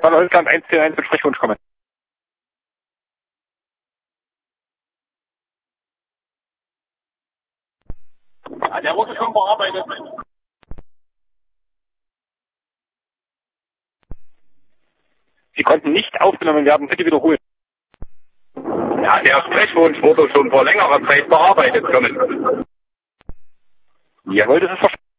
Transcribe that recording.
Von Holzland 141 mit Sprechwunsch kommen. Ja, der wurde schon bearbeitet. Sie konnten nicht aufgenommen werden. Bitte wiederholen. Ja, der Sprechwunsch wurde schon vor längerer Zeit bearbeitet kommen. Jawohl, das ist verstanden.